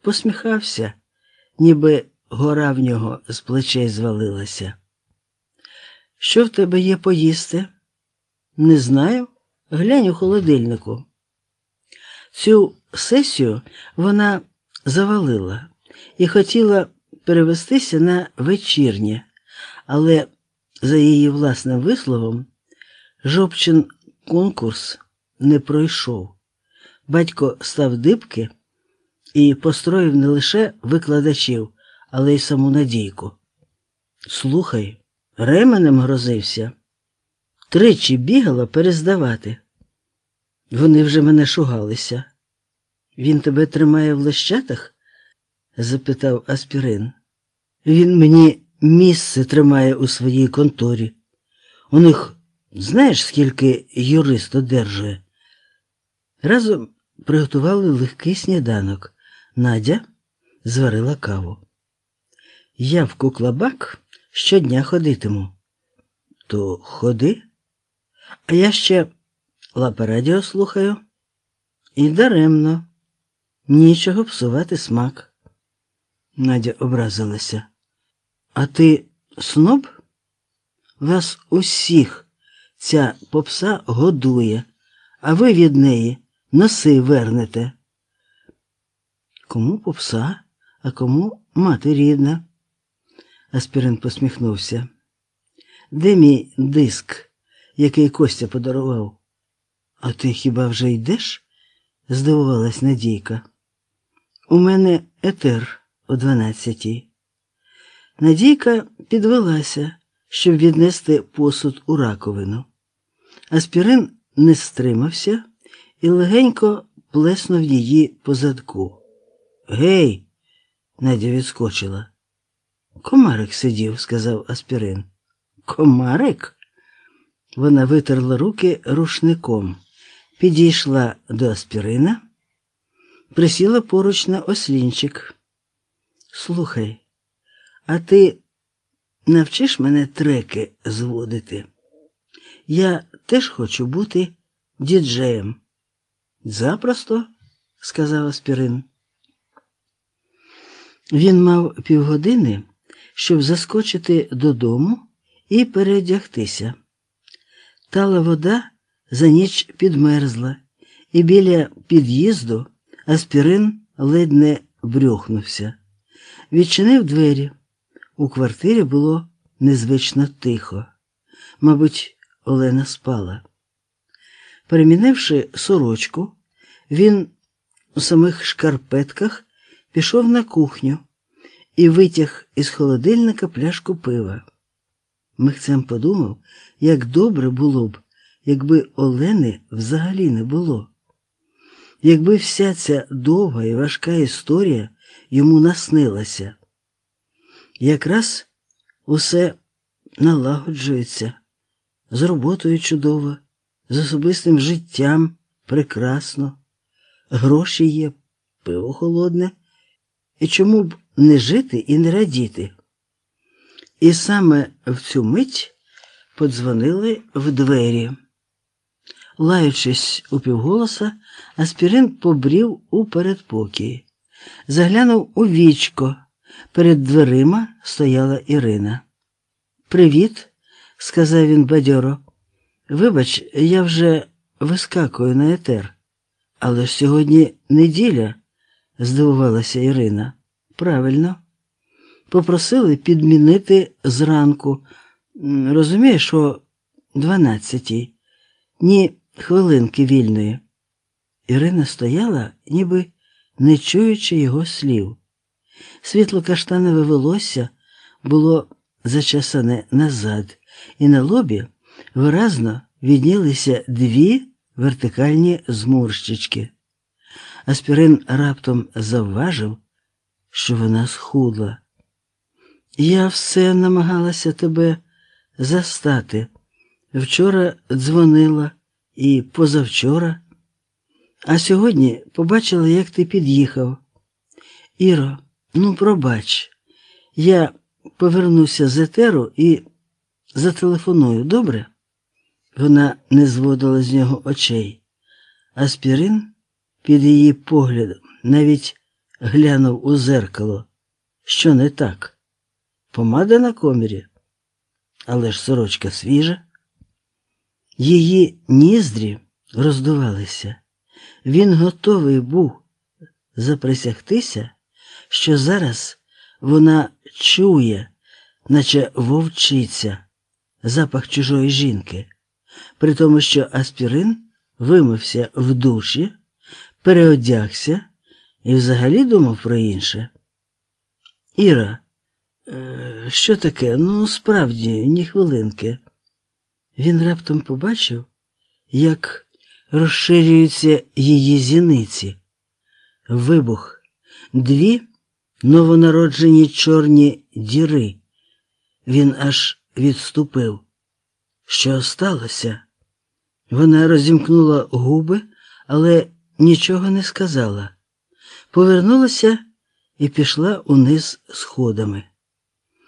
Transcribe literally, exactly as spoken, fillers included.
посміхався, ніби гора в нього з плечей звалилася. «Що в тебе є поїсти?» «Не знаю. Глянь у холодильнику». Цю сесію вона завалила і хотіла перевестися на вечірнє, але, за її власним висловом, Жопчин конкурс не пройшов. Батько став дибки і построїв не лише викладачів, але й саму Надійку. «Слухай, ременем грозився. Тричі бігала перездавати. Вони вже мене шугалися». «Він тебе тримає в лещатах?» – запитав Аспірин. «Він мені місце тримає у своїй конторі. У них, знаєш, скільки юрист одержує?» Разом приготували легкий сніданок. Надя зварила каву. «Я в Куклабак щодня ходитиму». «То ходи. А я ще Лапа-радіо слухаю». «І даремно. Нічого псувати смак». Надя образилася. «А ти сноб? Вас усіх ця попса годує, а ви від неї носи вернете». «Кому попса, а кому мати рідна?» Аспірин посміхнувся. «Де мій диск, який Костя подарував?» «А ти хіба вже йдеш?» – здивувалась Надійка. «У мене етер о дванадцятій». Надійка підвелася, щоб віднести посуд у раковину. Аспірин не стримався і легенько плеснув її по задку. «Гей!» – Надя відскочила. «Комарик сидів», – сказав Аспірин. «Комарик?» Вона витерла руки рушником, підійшла до Аспірина, присіла поруч на ослінчик. «Слухай, а ти навчиш мене треки зводити? Я теж хочу бути діджеєм». «Запросто», – сказав Аспірин. Він мав півгодини, щоб заскочити додому і переодягтися. Тала вода за ніч підмерзла, і біля під'їзду Аспірин ледь не брьохнувся. Відчинив двері. У квартирі було незвично тихо. Мабуть, Олена спала. Перемінивши сорочку, він у самих шкарпетках пішов на кухню і витяг із холодильника пляшку пива. Михцем подумав, як добре було б, якби Олени взагалі не було. Якби вся ця довга і важка історія йому наснилася. Якраз усе налагоджується, з роботою чудово, з особистим життям прекрасно, гроші є, пиво холодне, і чому б не жити і не радіти? І саме в цю мить подзвонили в двері. Лаючись упівголоса, Аспірин побрів у передпокій. Заглянув у вічко. Перед дверима стояла Ірина. «Привіт», – сказав він бадьоро. «Вибач, я вже вискакую на етер». «Але ж сьогодні неділя», – здивувалася Ірина. «Правильно. Попросили підмінити зранку. Розумієш, о дванадцятій. Ні хвилинки вільної». Ірина стояла, ніби не чуючи його слів. Світло-каштанове волосся було зачесане назад, і на лобі виразно віднілися дві вертикальні зморщички. Аспірин раптом завважив, що вона схудла. «Я все намагалася тебе застати. Вчора дзвонила і позавчора. А сьогодні побачила, як ти під'їхав. Іро, ну пробач, я повернуся з етеру і зателефоную, добре?» Вона не зводила з нього очей. Аспірин під її поглядом навіть глянув у зеркало. Що не так? Помада на комірі? Але ж сорочка свіжа. Її ніздрі роздувалися. Він готовий був заприсягтися, що зараз вона чує, наче вовчиця, запах чужої жінки, при тому, що Аспірин вимився в душі, переодягся і взагалі думав про інше. Іра, е, що таке? Ну, справді, ні хвилинки. Він раптом побачив, як розширюються її зіниці. Вибух. Дві новонароджені чорні діри. Він аж відступив. Що сталося? Вона розімкнула губи, але нічого не сказала. Повернулася і пішла униз сходами.